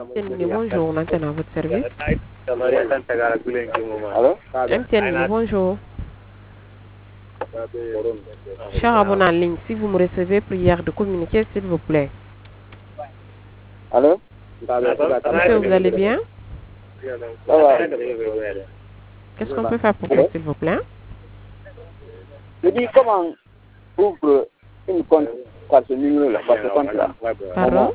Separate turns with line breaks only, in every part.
Bonjour, on entend à votre service.
Allô?
MTN, bonjour. Cher abonné en ligne, si vous me recevez, prière de communiquer, s'il vous plaît.
Allô?
Monsieur, vous allez bien?
Ça va.
Qu'est-ce qu'on peut faire pour vous, s'il vous plaît?
Je dis comment ouvre une compte par ce numéro-là, par ce compte-là?
Pardon?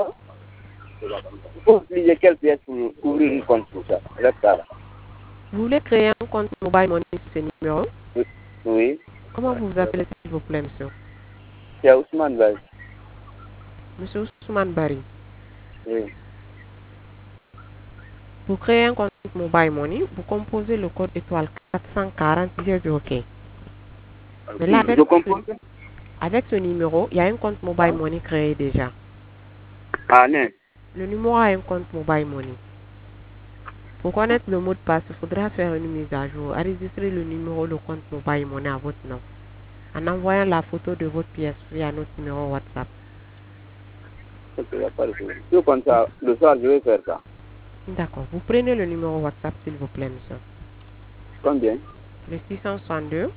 Il faut utiliser quelle pièce pour ouvrir une compte pour ça? Là.
Vous voulez créer un compte mobile money sur ce numéro?
Oui.
Comment vous vous appelez, s'il vous plaît, monsieur?
C'est Ousmane Baz.
Monsieur Ousmane Bari.
Oui.
Pour créer un compte mobile money, vous composez le code étoile 440 OK. Mais là,
Je comprends.
avec ce numéro, il y a un compte mobile money créé déjà.
Ah, non.
Le numéro a un compte mobile money. Pour connaître le mot de passe, il faudra faire une mise à jour, enregistrer le numéro, le compte mobile money à votre nom, en envoyant la photo de votre pièce via notre numéro WhatsApp.
Ok, il n'y a pas de problème. Je comme ça, le soir, je vais faire ça.
D'accord. Vous prenez le numéro WhatsApp, s'il vous plaît, monsieur.
Combien?
Le 662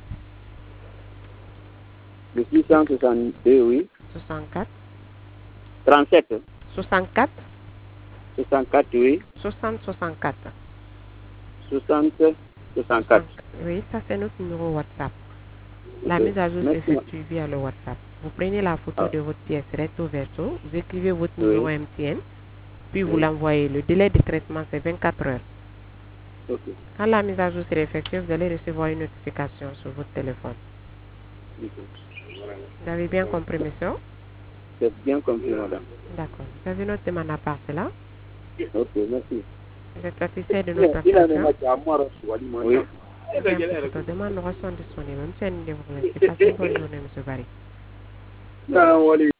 Le 662, oui.
64
37.
64
64, oui.
60 64.
60, 64.
Oui, ça c'est notre numéro WhatsApp. La
Ok.
mise à jour
Merci.
s'effectue via le WhatsApp. Vous prenez la photo de votre pièce recto verso, vous écrivez votre
Oui.
numéro MTN, puis vous
Oui.
l'envoyez. Le délai de traitement c'est 24 heures.
Ok.
Quand la mise à jour sera effectuée, vous allez recevoir une notification sur votre téléphone.
Ok.
Vous avez bien compris, monsieur?
C'est bien compris, madame.
D'accord. Vous avez notre demande à part cela?
Ok, merci.
Vous êtes satisfait de notre application?
Oui.
Bien, votre demande sont disponibles. Monsieur, passez une bonne journée, monsieur Barry.